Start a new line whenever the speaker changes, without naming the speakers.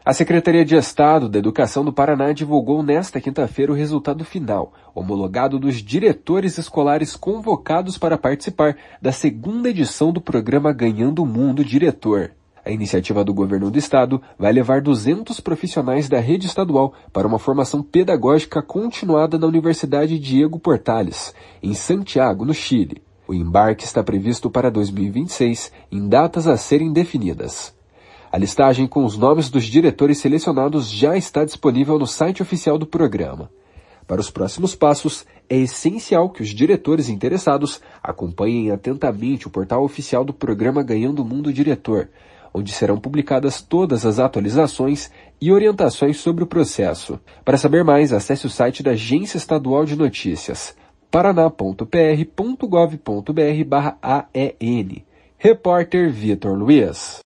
A Secretaria de Estado da Educação do Paraná divulgou nesta quinta-feira o resultado final, homologado dos diretores escolares convocados para participar da segunda edição do programa Ganhando o Mundo Diretor. A iniciativa do governo do estado vai levar 200 profissionais da rede estadual para uma formação pedagógica continuada na Universidade Diego Portales, em Santiago, no Chile. O embarque está previsto para 2026, em datas a serem definidas. A listagem com os nomes dos diretores selecionados já está disponível no site oficial do programa. Para os próximos passos, é essencial que os diretores interessados acompanhem atentamente o portal oficial do programa Ganhando o Mundo Diretor, onde serão publicadas todas as atualizações e orientações sobre o processo. Para saber mais, acesse o site da Agência Estadual de Notícias, paraná.pr.gov.br/AEN. Repórter Vitor Luiz.